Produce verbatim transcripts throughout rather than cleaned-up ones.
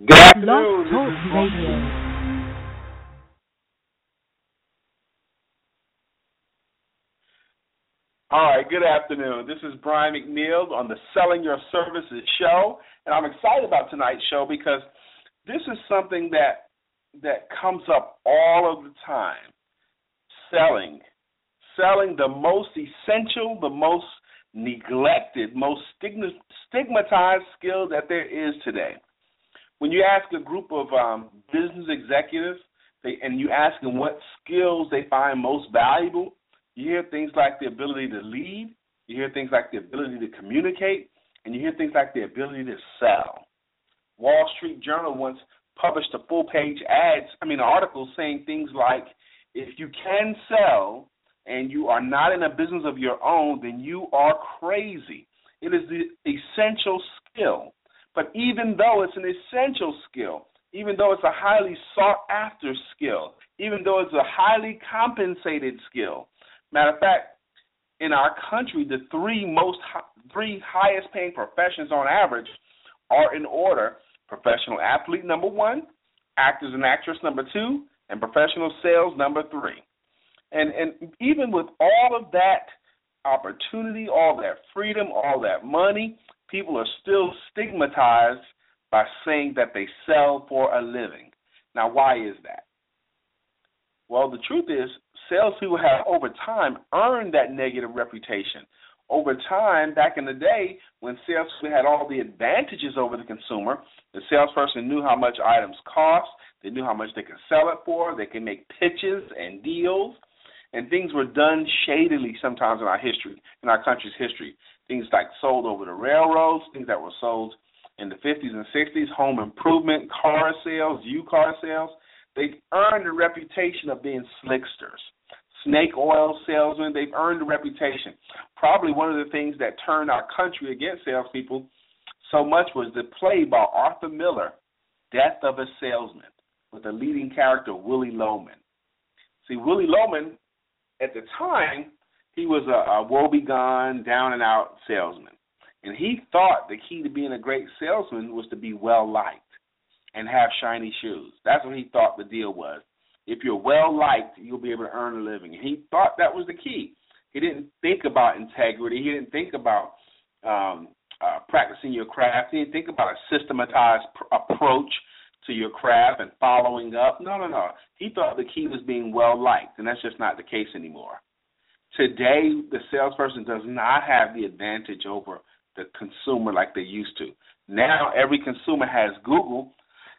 Good Blog afternoon. This Talk is Radio. all right. Good afternoon. This is Brian McNeil on the Selling Your Services show, and I'm excited about tonight's show because this is something that that comes up all of the time. Selling, selling the most essential, the most neglected, most stigma- stigmatized skill that there is today. When you ask a group of um, business executives they, and you ask them what skills they find most valuable, you hear things like the ability to lead, you hear things like the ability to communicate, and you hear things like the ability to sell. Wall Street Journal once published a full-page ad, I mean, an article saying things like, if you can sell and you are not in a business of your own, then you are crazy. It is the essential skill. But even though it's an essential skill, even though it's a highly sought-after skill, even though it's a highly compensated skill, matter of fact, in our country, the three most three highest-paying professions on average are in order: professional athlete, number one; actors and actress, number two; and professional sales, number three. And and even with all of that opportunity, all that freedom, all that money, people are still stigmatized by saying that they sell for a living. Now, why is that? Well, the truth is, salespeople have over time earned that negative reputation. Over time, back in the day, when salespeople had all the advantages over the consumer, the salesperson knew how much items cost, they knew how much they could sell it for, they could make pitches and deals, and things were done shadily sometimes in our history, in our country's history. Things like sold over the railroads, things that were sold in the fifties and sixties, home improvement, car sales, used car sales. They've earned the reputation of being slicksters. Snake oil salesmen, they've earned a reputation. Probably one of the things that turned our country against salespeople so much was the play by Arthur Miller, Death of a Salesman, with the leading character Willie Loman. See, Willie Loman, at the time, he was a, a woebegone, down-and-out salesman. And he thought the key to being a great salesman was to be well-liked and have shiny shoes. That's what he thought the deal was. If you're well-liked, you'll be able to earn a living. And he thought that was the key. He didn't think about integrity. He didn't think about um, uh, practicing your craft. He didn't think about a systematized pr- approach to your craft and following up. No, no, no. He thought the key was being well-liked, and that's just not the case anymore. Today, the salesperson does not have the advantage over the consumer like they used to. Now, every consumer has Google,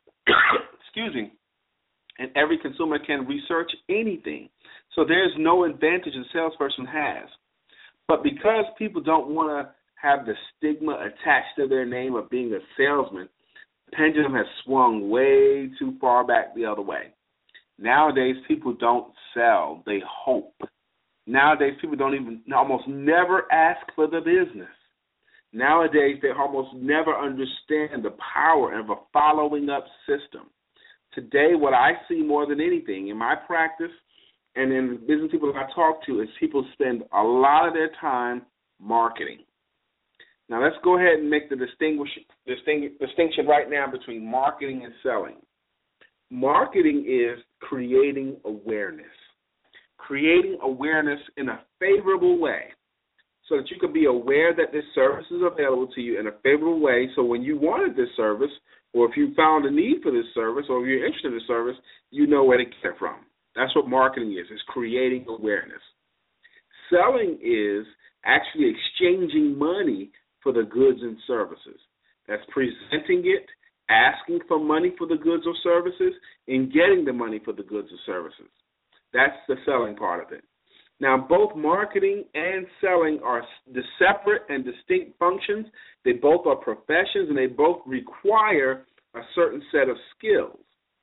excuse me, and every consumer can research anything. So there's no advantage a salesperson has. But because people don't want to have the stigma attached to their name of being a salesman, the pendulum has swung way too far back the other way. Nowadays, people don't sell, they hope. Nowadays, people don't even, almost never ask for the business. Nowadays, they almost never understand the power of a following up system. Today, what I see more than anything in my practice and in the business people I talk to is people spend a lot of their time marketing. Now, let's go ahead and make the distinguish, distinguish, distinction right now between marketing and selling. Marketing is creating awareness. Creating awareness in a favorable way so that you can be aware that this service is available to you in a favorable way. So when you wanted this service, or if you found a need for this service, or if you're interested in the service, you know where to get it from. That's what marketing is. It's creating awareness. Selling is actually exchanging money for the goods and services. That's presenting it, asking for money for the goods or services, and getting the money for the goods or services. That's the selling part of it. Now, both marketing and selling are the separate and distinct functions. They both are professions, and they both require a certain set of skills.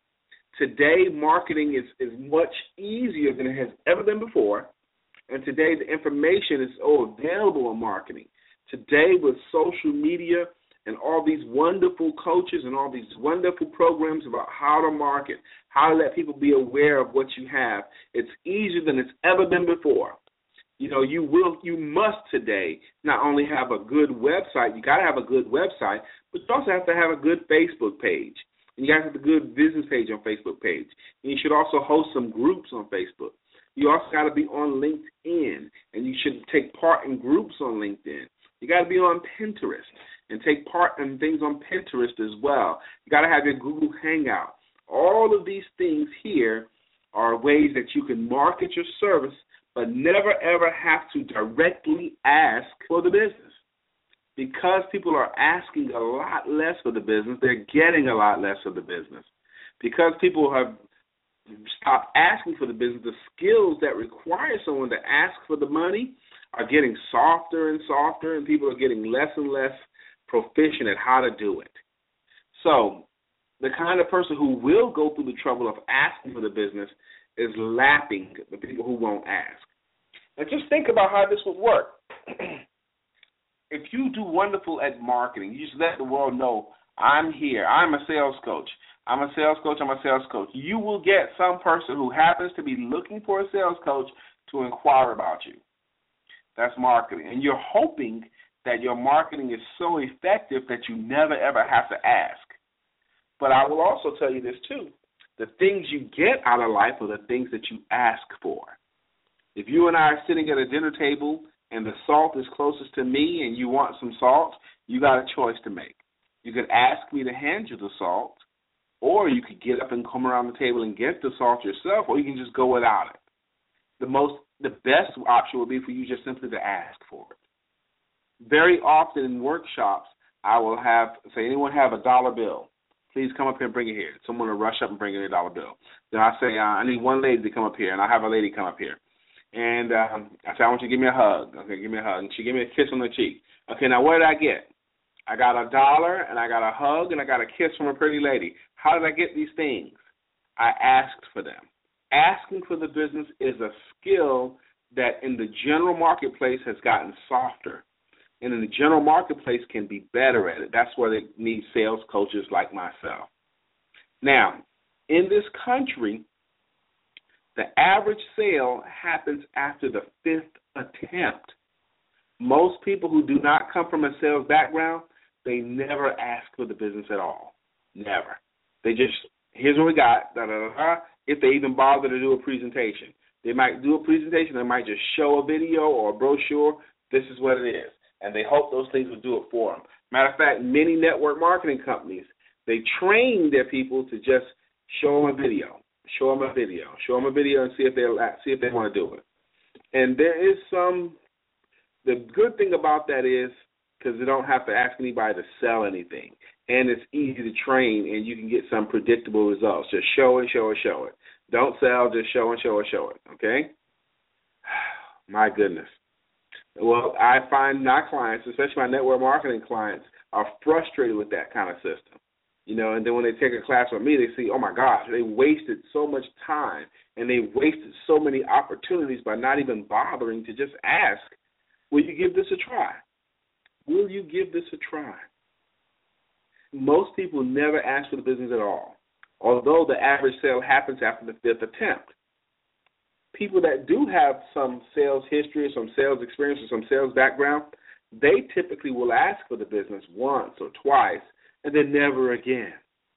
Today, marketing is, is much easier than it has ever been before, and today the information is oh, available in marketing. Today, with social media and all these wonderful coaches and all these wonderful programs about how to market, how to let people be aware of what you have, it's easier than it's ever been before. You know, you will, you must today not only have a good website, you got to have a good website, but you also have to have a good Facebook page. And you guys have a good business page on Facebook page. And you should also host some groups on Facebook. You also got to be on LinkedIn, and you should take part in groups on LinkedIn. You got to be on Pinterest and take part in things on Pinterest as well. You got to have your Google Hangout. All of these things here are ways that you can market your service, but never, ever have to directly ask for the business. Because people are asking a lot less for the business, they're getting a lot less of the business. Because people have stopped asking for the business, the skills that require someone to ask for the money are getting softer and softer, and people are getting less and less proficient at how to do it. So the kind of person who will go through the trouble of asking for the business is lapping the people who won't ask. Now just think about how this would work. If you do wonderful at marketing, you just let the world know, I'm here, I'm a sales coach. I'm a sales coach, I'm a sales coach. You will get some person who happens to be looking for a sales coach to inquire about you. That's marketing. And you're hoping that your marketing is so effective that you never, ever have to ask. But I will also tell you this, too. The things you get out of life are the things that you ask for. If you and I are sitting at a dinner table and the salt is closest to me and you want some salt, you got a choice to make. You could ask me to hand you the salt, or you could get up and come around the table and get the salt yourself, or you can just go without it. The most, the best option would be for you just simply to ask for it. Very often in workshops, I will have, say, anyone have a dollar bill? Please come up here and bring it here. Someone will rush up and bring in a dollar bill. Then I say, uh, I need one lady to come up here, and I have a lady come up here. And um, I say, I want you to give me a hug. Okay, give me a hug. And she gave me a kiss on the cheek. Okay, now what did I get? I got a dollar, and I got a hug, and I got a kiss from a pretty lady. How did I get these things? I asked for them. Asking for the business is a skill that in the general marketplace has gotten softer, and in the general marketplace can be better at it. That's where they need sales coaches like myself. Now, in this country, the average sale happens after the fifth attempt. Most people who do not come from a sales background, they never ask for the business at all. Never. They just, here's what we got, da, da, da, da, if they even bother to do a presentation. They might do a presentation. They might just show a video or a brochure. This is what it is. And they hope those things will do it for them. Matter of fact, many network marketing companies, they train their people to just show them a video, show them a video, show them a video and see if they see if they want to do it. And there is some, the good thing about that is because they don't have to ask anybody to sell anything. And it's easy to train, and you can get some predictable results. Just show and show and show it. Don't sell, just show and show and show it, okay? My goodness. Well, I find my clients, especially my network marketing clients, are frustrated with that kind of system. You know, and then when they take a class with me, they see, oh, my gosh, they wasted so much time, and they wasted so many opportunities by not even bothering to just ask, will you give this a try? Will you give this a try? Most people never ask for the business at all, although the average sale happens after the fifth attempt. People that do have some sales history, some sales experience, or some sales background, they typically will ask for the business once or twice and then never again.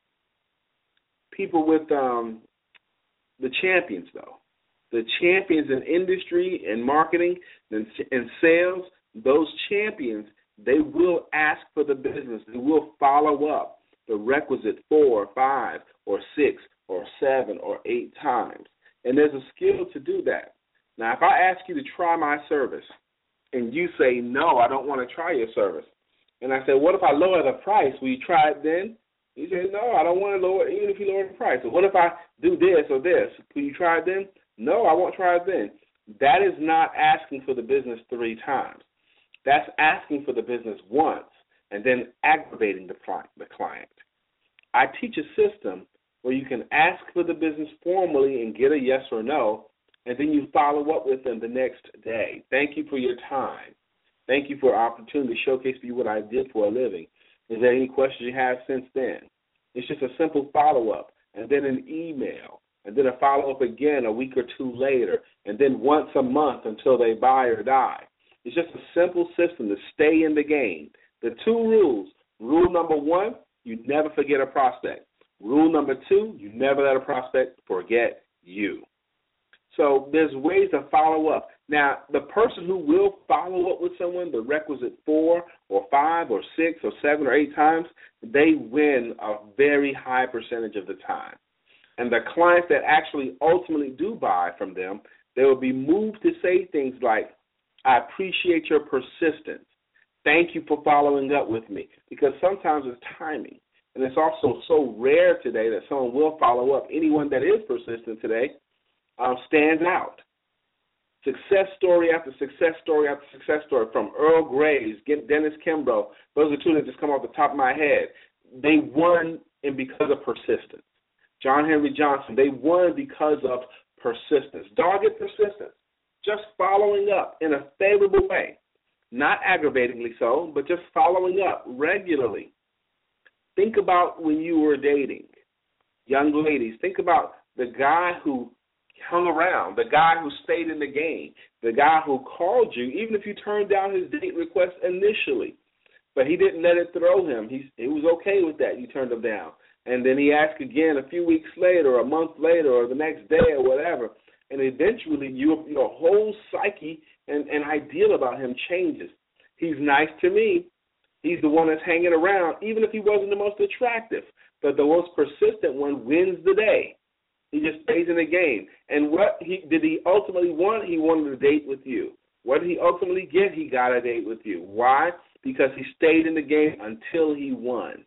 People with um, the champions, though, the champions in industry and marketing and, and sales, those champions, they will ask for the business. They will follow up the requisite four, or five, or six, or seven, or eight times. And there's a skill to do that. Now, if I ask you to try my service and you say, no, I don't want to try your service, and I say, what if I lower the price? Will you try it then? You say, no, I don't want to lower it, even if you lower the price. So what if I do this or this? Will you try it then? No, I won't try it then. That is not asking for the business three times. That's asking for the business once and then aggravating the client. I teach a system where you can ask for the business formally and get a yes or no, and then you follow up with them the next day. Thank you for your time. Thank you for the opportunity to showcase for you what I did for a living. Is there any questions you have since then? It's just a simple follow-up, and then an email, and then a follow-up again a week or two later, and then once a month until they buy or die. It's just a simple system to stay in the game. The two rules. Rule number one, you never forget a prospect. Rule number two, you never let a prospect forget you. So there's ways to follow up. Now, the person who will follow up with someone the requisite four or five or six or seven or eight times, they win a very high percentage of the time. And the clients that actually ultimately do buy from them, they will be moved to say things like, I appreciate your persistence. Thank you for following up with me. Because sometimes it's timing. And it's also so rare today that someone will follow up. Anyone that is persistent today um, stands out. Success story after success story after success story, from Earl Graves, Dennis Kimbrough, those are two that just come off the top of my head. They won and because of persistence. John Henry Johnson, they won because of persistence. Dogged persistence. Just following up in a favorable way. Not aggravatingly so, but just following up regularly. Think about when you were dating. Young ladies, think about the guy who hung around, the guy who stayed in the game, the guy who called you, even if you turned down his date request initially. But he didn't let it throw him. He, he was okay with that. You turned him down. And then he asked again a few weeks later or a month later or the next day or whatever. And eventually your, your whole psyche and, and ideal about him changes. He's nice to me. He's the one that's hanging around, even if he wasn't the most attractive. But the most persistent one wins the day. He just stays in the game. And what he did he ultimately want? He wanted a date with you. What did he ultimately get? He got a date with you. Why? Because he stayed in the game until he won.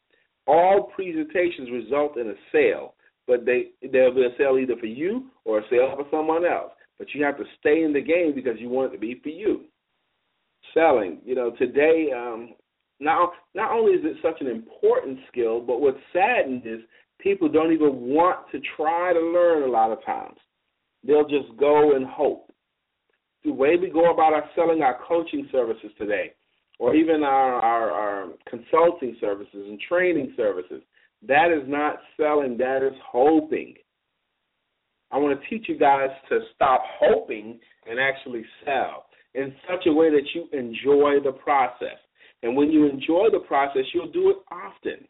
All presentations result in a sale, but they there'll be a sale either for you or a sale for someone else. But you have to stay in the game because you want it to be for you. Selling, you know, today, um, not, not only is it such an important skill, but what's saddened is people don't even want to try to learn a lot of times. They'll just go and hope. The way we go about our selling our coaching services today, or even our, our, our consulting services and training services, that is not selling, that is hoping. I want to teach you guys to stop hoping and actually sell in such a way that you enjoy the process. And when you enjoy the process, you'll do it often.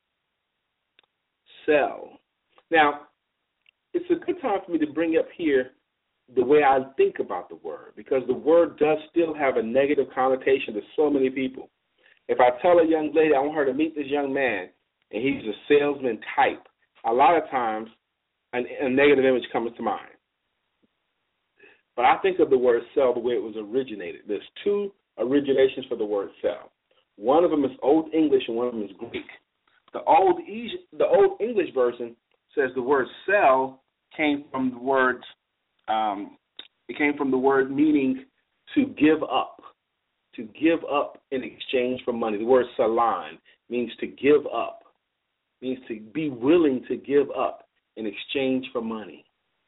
Sell. Now, it's a good time for me to bring up here the way I think about the word, because the word does still have a negative connotation to so many people. If I tell a young lady I want her to meet this young man and he's a salesman type, a lot of times a, a negative image comes to mind. But I think of the word sell the way it was originated. There's two originations for the word sell. One of them is Old English and one of them is Greek. The Old, the Old English version says the word sell came from the words, um, it came from the word meaning to give up, to give up in exchange for money. The word salan means to give up, means to be willing to give up in exchange for money.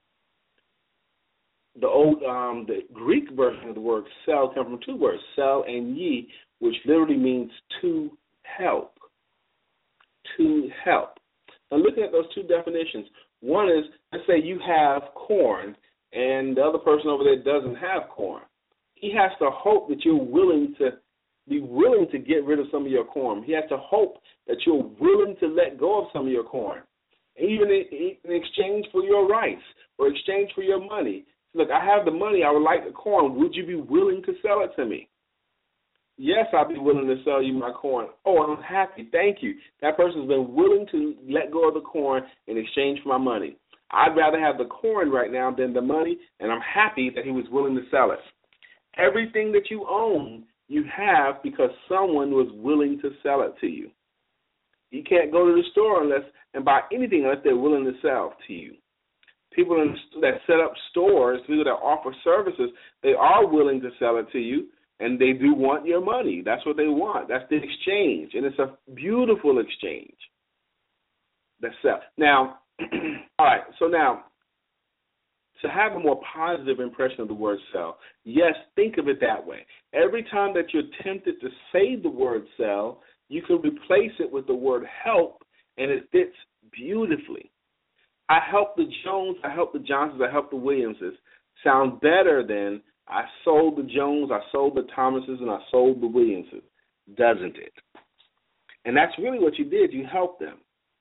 The old, um, the Greek version of the word sell comes from two words, sell and ye, which literally means to help. To help. Now, looking at those two definitions, one is, let's say you have corn and the other person over there doesn't have corn. He has to hope that you're willing to be willing to get rid of some of your corn. He has to hope that you're willing to let go of some of your corn, even in, in exchange for your rights or exchange for your money. Look, I have the money. I would like the corn. Would you be willing to sell it to me? Yes, I'll be willing to sell you my corn. Oh, I'm happy. Thank you. That person's been willing to let go of the corn in exchange for my money. I'd rather have the corn right now than the money, and I'm happy that he was willing to sell it. Everything that you own, you have because someone was willing to sell it to you. You can't go to the store unless and buy anything unless they're willing to sell to you. People in, that set up stores, people that offer services, they are willing to sell it to you, and they do want your money. That's what they want. That's the exchange, and it's a beautiful exchange. That's sell. Now, all right, so now, to have a more positive impression of the word sell, yes, think of it that way. Every time that you're tempted to say the word sell, you can replace it with the word help, and it fits beautifully. I help the Jones, I help the Johnsons, I help the Williamses sound better than I sold the Jones, I sold the Thomases, and I sold the Williamses, doesn't it? And that's really what you did. You helped them.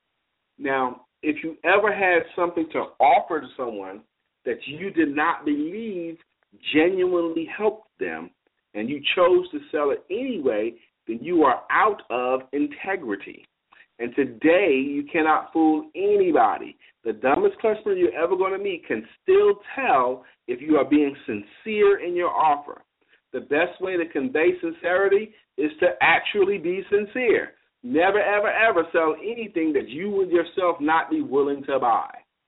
Now, if you ever had something to offer to someone that you did not believe genuinely helped them, and you chose to sell it anyway, then you are out of integrity. And today, you cannot fool anybody. The dumbest customer you're ever going to meet can still tell if you are being sincere in your offer. The best way to convey sincerity is to actually be sincere. Never, ever, ever sell anything that you would yourself not be willing to buy.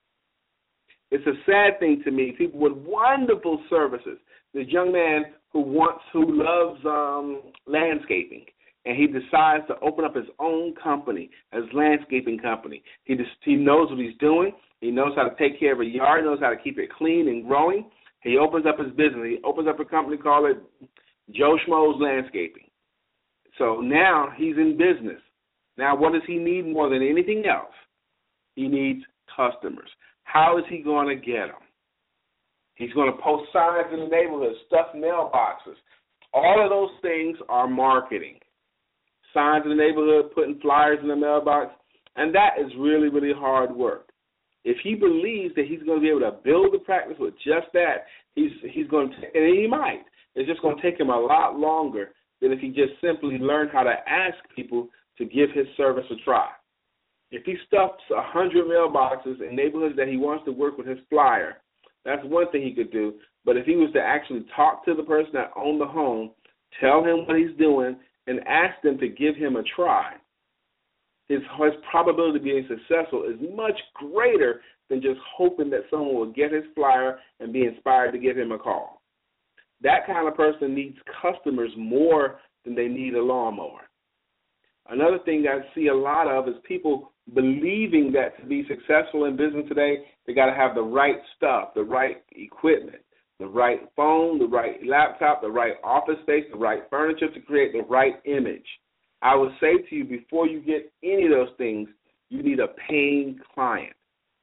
It's a sad thing to me. People with wonderful services. This young man who wants, who loves um, landscaping, and he decides to open up his own company, his landscaping company. He just he knows what he's doing. He knows how to take care of a yard. He knows how to keep it clean and growing. He opens up his business. He opens up a company called it Joe Schmo's Landscaping. So now he's in business. Now what does he need more than anything else? He needs customers. How is he going to get them? He's going to post signs in the neighborhood, stuff mailboxes. All of those things are marketing. Signs in the neighborhood, putting flyers in the mailbox, and that is really, really hard work. If he believes that he's going to be able to build the practice with just that, he's he's going to, and he might. It's just going to take him a lot longer than if he just simply learned how to ask people to give his service a try. If he stuffs one hundred mailboxes in neighborhoods that he wants to work with his flyer, that's one thing he could do. But if he was to actually talk to the person that owned the home, tell him what he's doing, and ask them to give him a try, his, his probability of being successful is much greater than just hoping that someone will get his flyer and be inspired to give him a call. That kind of person needs customers more than they need a lawnmower. Another thing I see a lot of is people believing that to be successful in business today, they got to have the right stuff, the right equipment, the right phone, the right laptop, the right office space, the right furniture to create the right image. I would say to you, before you get any of those things, you need a paying client.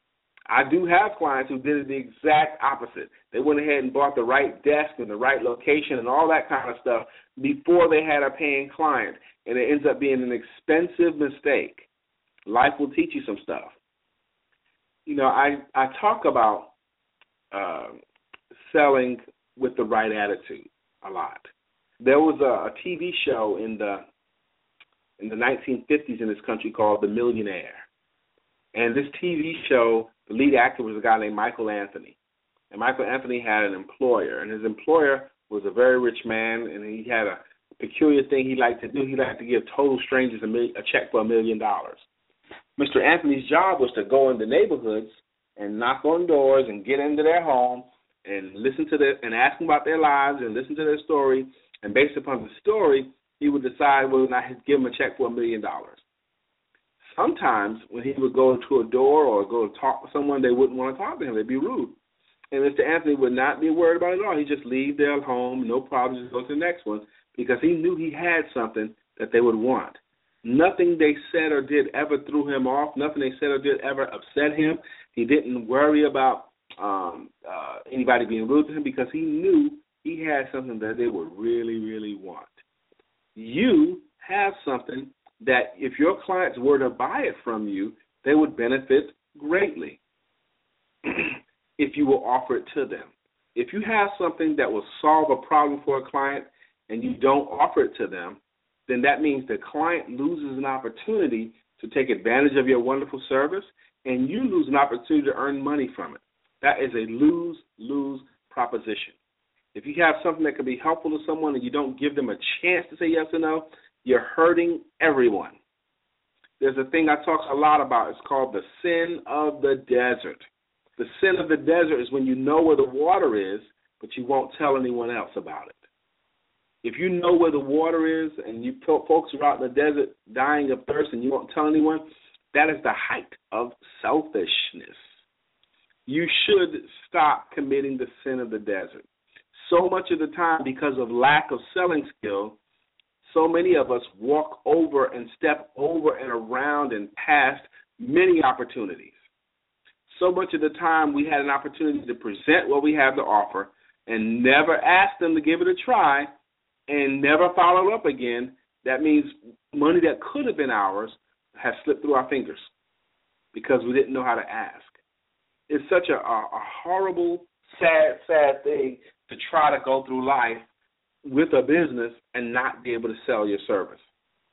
I do have clients who did the exact opposite. They went ahead and bought the right desk and the right location and all that kind of stuff before they had a paying client, and it ends up being an expensive mistake. Life will teach you some stuff. You know, I, I talk about uh, selling with the right attitude a lot. There was a, a T V show in the in the nineteen fifties in this country called The Millionaire. And this T V show, the lead actor was a guy named Michael Anthony. And Michael Anthony had an employer, and his employer was a very rich man, and he had a peculiar thing he liked to do. He liked to give total strangers a, mil- a check for a million dollars. Mister Anthony's job was to go into neighborhoods and knock on doors and get into their home and listen to their, and ask them about their lives and listen to their story. And based upon the story, he would decide whether or not he'd give them a check for a million dollars. Sometimes when he would go to a door or go to talk to someone, they wouldn't want to talk to him. They'd be rude. And Mister Anthony would not be worried about it at all. He'd just leave their home, no problem, just go to the next one, because he knew he had something that they would want. Nothing they said or did ever threw him off. Nothing they said or did ever upset him. He didn't worry about um, uh, anybody being rude to him because he knew he had something that they would really, really want. You have something that if your clients were to buy it from you, they would benefit greatly if you will offer it to them. If you have something that will solve a problem for a client and you don't offer it to them, then that means the client loses an opportunity to take advantage of your wonderful service, and you lose an opportunity to earn money from it. That is a lose-lose proposition. If you have something that can be helpful to someone and you don't give them a chance to say yes or no, you're hurting everyone. There's a thing I talk a lot about. It's called the sin of the desert. The sin of the desert is when you know where the water is, but you won't tell anyone else about it. If you know where the water is and you folks are out in the desert dying of thirst and you won't tell anyone, that is the height of selfishness. You should stop committing the sin of the desert. So much of the time, because of lack of selling skill, so many of us walk over and step over and around and past many opportunities. So much of the time we had an opportunity to present what we have to offer and never ask them to give it a try and never follow up again. That means money that could have been ours has slipped through our fingers. because we didn't know how to ask. It's such a, a, a horrible, sad, sad thing to try to go through life with a business and not be able to sell your service.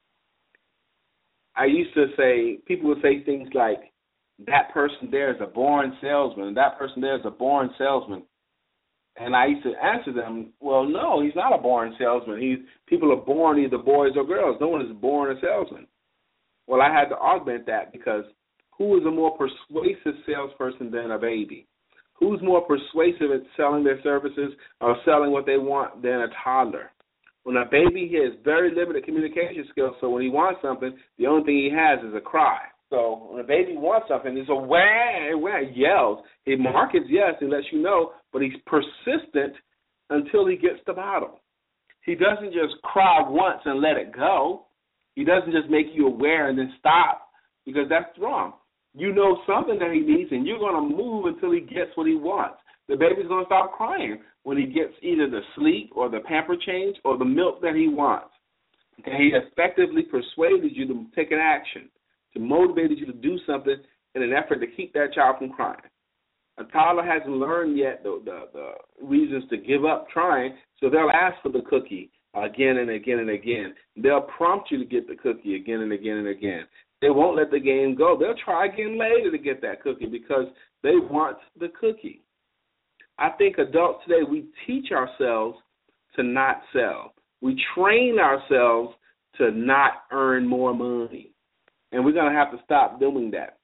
I used to say, people would say things like, that person there is a born salesman, that person there is a born salesman. And I used to answer them, well, no, he's not a born salesman. He's, people are born either boys or girls. No one is born a salesman. Well, I had to augment that because who is a more persuasive salesperson than a baby? Who's more persuasive at selling their services or selling what they want than a toddler? When a baby has very limited communication skills, so when he wants something, the only thing he has is a cry. So when a baby wants something, he's a wah, wah, yells. He markets yes and lets you know, but he's persistent until he gets the bottle. He doesn't just cry once and let it go. He doesn't just make you aware and then stop, because that's wrong. You know something that he needs, and you're going to move until he gets what he wants. The baby's going to stop crying when he gets either the sleep or the pamper change or the milk that he wants. Okay, he effectively persuaded you to take an action, to motivate you to do something in an effort to keep that child from crying. A toddler hasn't learned yet the, the, the reasons to give up trying, so they'll ask for the cookie again and again and again. They'll prompt you to get the cookie again and again and again. They won't let the game go. They'll try again later to get that cookie because they want the cookie. I think adults today, we teach ourselves to not sell. We train ourselves to not earn more money. And we're going to have to stop doing that.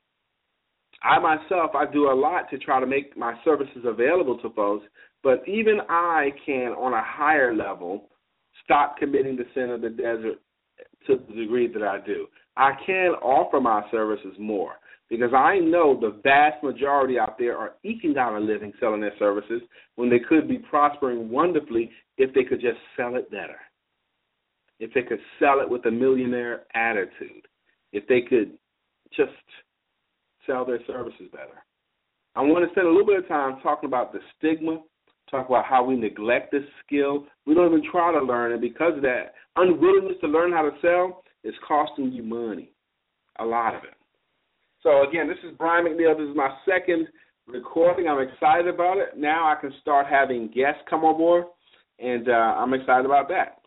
I myself, I do a lot to try to make my services available to folks, but even I can, on a higher level, stop committing the sin of the desert to the degree that I do. I can offer my services more because I know the vast majority out there are eking out a living selling their services when they could be prospering wonderfully if they could just sell it better, if they could sell it with a millionaire attitude, if they could just sell their services better. I want to spend a little bit of time talking about the stigma, talk about how we neglect this skill. We don't even try to learn it because of that unwillingness to learn how to sell is costing you money, a lot of it. So, again, this is Brian McNeil. This is my second recording. I'm excited about it. Now I can start having guests come on board, and uh, I'm excited about that.